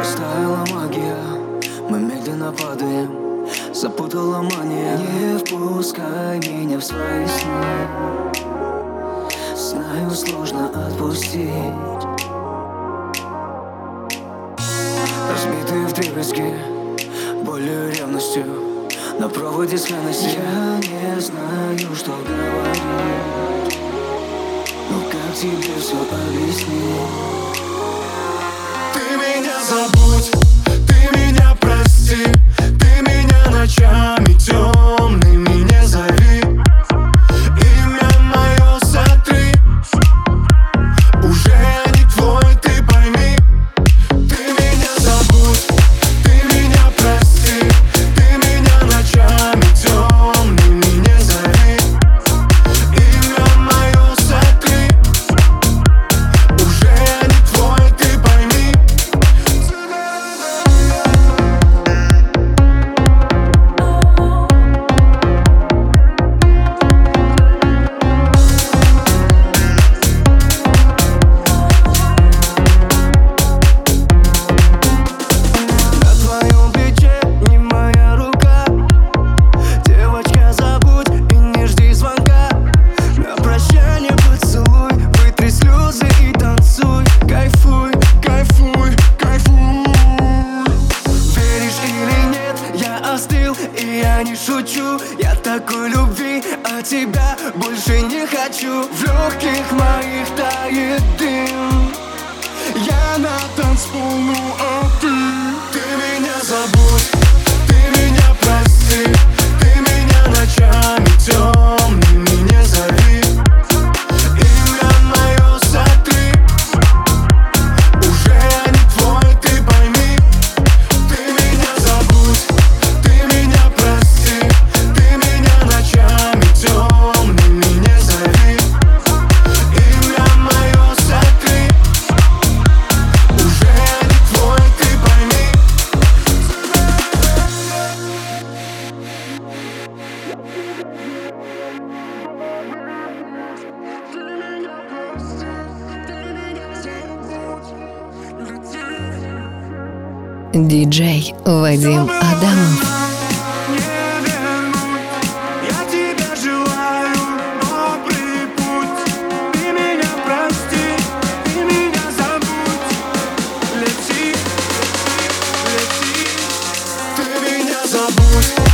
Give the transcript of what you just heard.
Растаяла магия, мы медленно падаем. Запутала мания, не впускай меня в свои сны. Знаю, сложно отпустить. Разбитые вдребезги, болью и ревностью на проводе склонности. Я не знаю, что говорить, но как тебе все объяснить? Ты меня забудь, ты меня прости, ты меня ночами темными не зови. Имя мое сотри, уже я не твой, ты пойми. Ты меня забудь, ты меня прости, ты меня ночами темными не зови. Имя мое сотри, уже я не твой, ты пойми. На твоем плече не моя рука. Девочка, забудь и не жди звонка. На прощание поцелуй, вытри слезы и танцуй. Кайфуй, кайфуй, кайфуй. Веришь или нет, я остыл и я не шучу. Я такой любви, а тебя больше не хочу. В легких моих тает дым. Я на танцполу, а ты Меня забудь, ты меня прости, ты меня ночами темными не зови. Имя мое сотри, уже я не твой, ты пойми. Ты меня забудь, ты меня прости, ты меня ночами темными не зови. Имя мое сотри, уже я не твой, ты пойми. Диджей Вадим Адамов. Не вернуть, я тебя желаю добрый путь. Ты меня прости, ты меня забудь. Лети, лети, ты меня забудь.